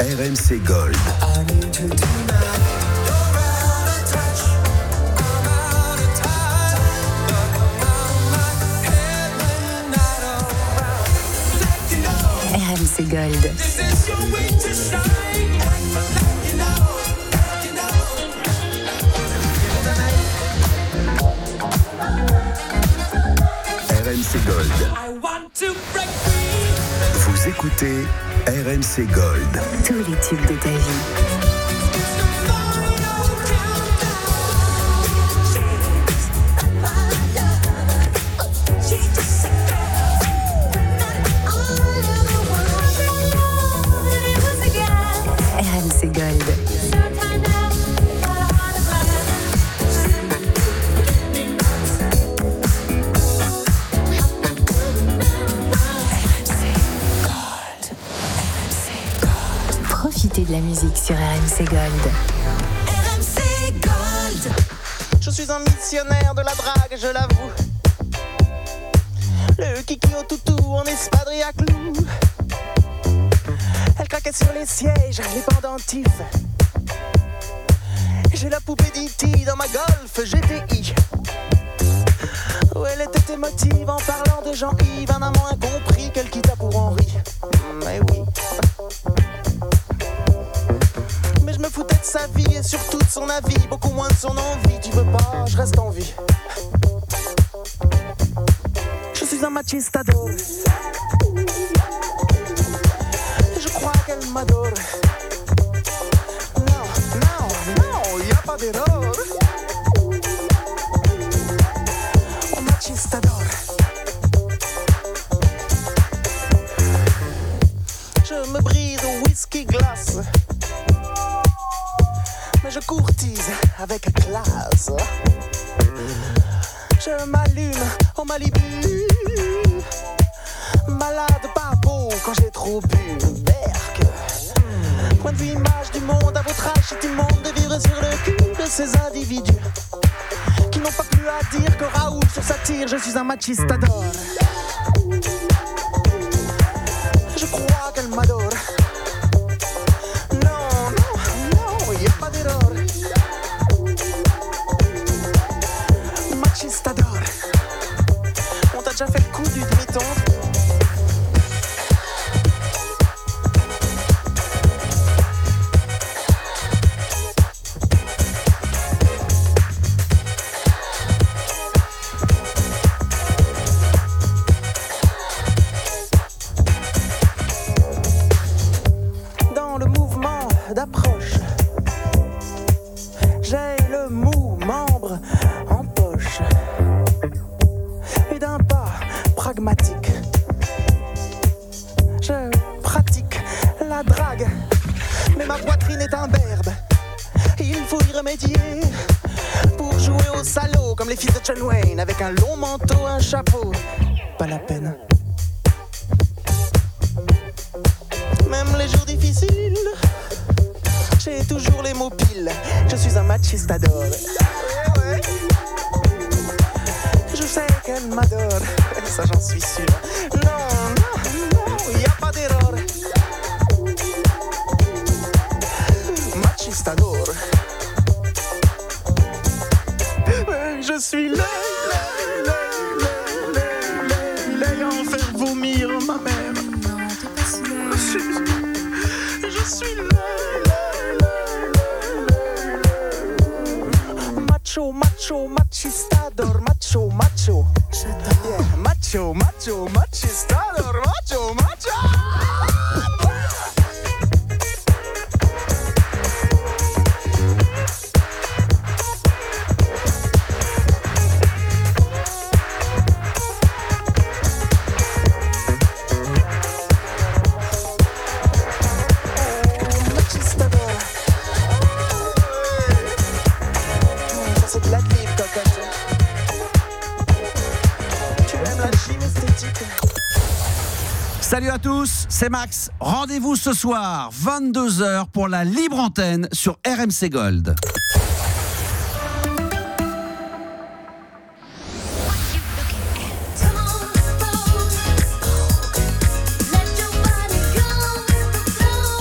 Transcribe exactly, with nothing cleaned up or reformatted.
R M C Gold. R M C Gold. R M C Gold. Vous écoutez R M C Gold. Tous les tubes de ta vie. R M C Gold. Profitez de la musique sur R M C Gold. R M C Gold. Je suis un missionnaire de la drague, je l'avoue. Le kiki au toutou en espadrille à clous. Elle craquait sur les sièges, les pendentifs. J'ai la poupée d'E T dans ma Golf G T I. Oh, elle était émotive en parlant de Jean-Yves. Un amant incompris qu'elle quitta pour Henri. Mais oui. Mais je me foutais de sa vie et surtout de son avis. Beaucoup moins de son envie. Tu veux pas, je reste en vie. Je suis un machistador. Je crois qu'elle m'adore. Non, non, non, y a pas d'erreur. Un machistador. Je me brise au whisky glace. Mais je courtise avec classe. Je m'allume au Malibu. Malade par peau quand j'ai trop bu. Berk. Point de vue image du monde, à votre âge c'est immonde de vivre sur le cul de ces individus qui n'ont pas plus à dire que Raoul sur sa tire. Je suis un machistador. Je crois qu'elle m'adore. Non, non, non, y a pas d'erreur. Machistador. On t'a déjà fait le coup du demi-ton? Dans le mouvement d'approche, j'ai le mou membre en poche et d'un pas pragmatique, je pratique la drague, mais ma poitrine est un berbe. Il faut y remédier pour jouer au salaud comme les fils de John Wayne avec un long manteau, un chapeau. Pas la peine. Même les jours difficiles, j'ai toujours les mots piles. Je suis un machistador. Ouais, ouais. Je sais qu'elle m'adore, ça j'en suis sûr. Non, non, non, y a pas d'erreur. Machistador. Je suis là, là, là, là, là, là, l'ayant fait vomir ma mère. Je suis là, là, là, là, là. Macho, macho, machistador, macho, macho. Yeah, macho, macho, machistador, macho, macho. Salut à tous, c'est Max. Rendez-vous ce soir, vingt-deux heures, pour la libre antenne sur R M C Gold.